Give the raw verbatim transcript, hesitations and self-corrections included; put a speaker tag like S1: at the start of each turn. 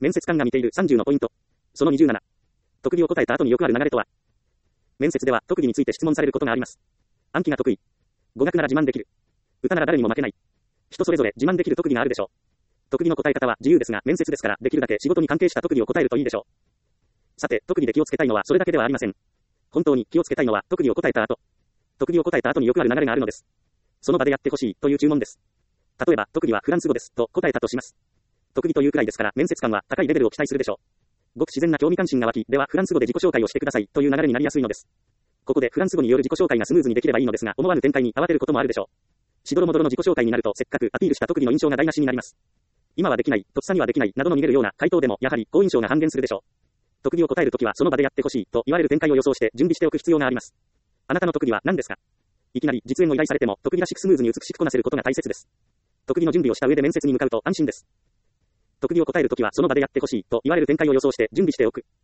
S1: 面接官が見ているさんじゅうのポイント。そのにじゅうなな。特技を答えた後によくある流れとは。面接では特技について質問されることがあります。暗記が得意。語学なら自慢できる。歌なら誰にも負けない。人それぞれ自慢できる特技があるでしょう。特技の答え方は自由ですが、面接ですからできるだけ仕事に関係した特技を答えるといいでしょう。さて、特技で気をつけたいのはそれだけではありません。本当に気をつけたいのは特技を答えた後。特技を答えた後によくある流れがあるのです。その場でやってほしいという注文です。例えば、特技はフランス語ですと答えたとします。特技というくらいですから面接官は高いレベルを期待するでしょう。ごく自然な興味関心が湧き、ではフランス語で自己紹介をしてくださいという流れになりやすいのです。ここでフランス語による自己紹介がスムーズにできればいいのですが、思わぬ展開に慌てることもあるでしょう。しどろもどろの自己紹介になるとせっかくアピールした特技の印象が台無しになります。今はできない、とっさにはできないなどの逃げるような回答でもやはり好印象が半減するでしょう。特技を答えるときはその場でやってほしいと言われる展開を予想して準備しておく必要があります。あなたの特技は何ですか？いきなり実演を依頼されても特技らしくスムーズに美しくこなせることが大切です。特技の準備をした上で面接に向かうと安心です。特技を答えるときはその場でやってほしいと言われる展開を予想して準備しておく。